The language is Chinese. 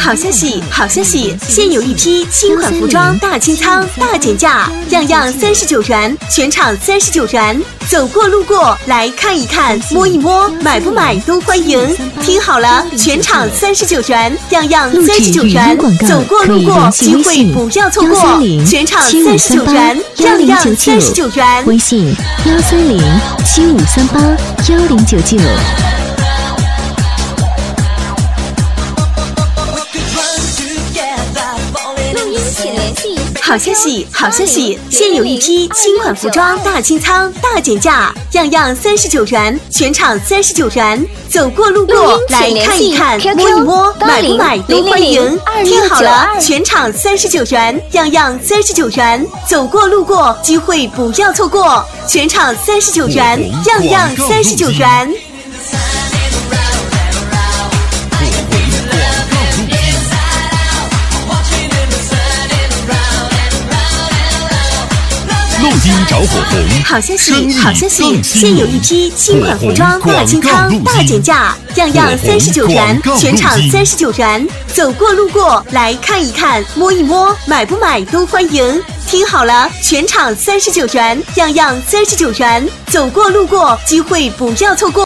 好消息，好消息！现有一批新款服装大清仓、大减价，样样39元，全场39元。走过路过来看一看，摸一摸，买不买都欢迎。听好了，全场39元，样样39元。走过路过，机会不要错过。全场39元，样样39元。 微信13075381099。 好消息，好消息！现有一批新款服装大清仓、大减价，样样39元，全场39元。走过路过来看一看，摸一摸，买不买都欢迎。听好了，全场39元，样样39元。走过路过，机会不要错过。全场39元，样样39元。 路丁着火红， 好消息，好消息！现有一批新款服装大清仓、大减价，样样39元，全场39元。走过路过来看一看，摸一摸，买不买都欢迎。听好了，全场39元，样样39元。走过路过，机会不要错过。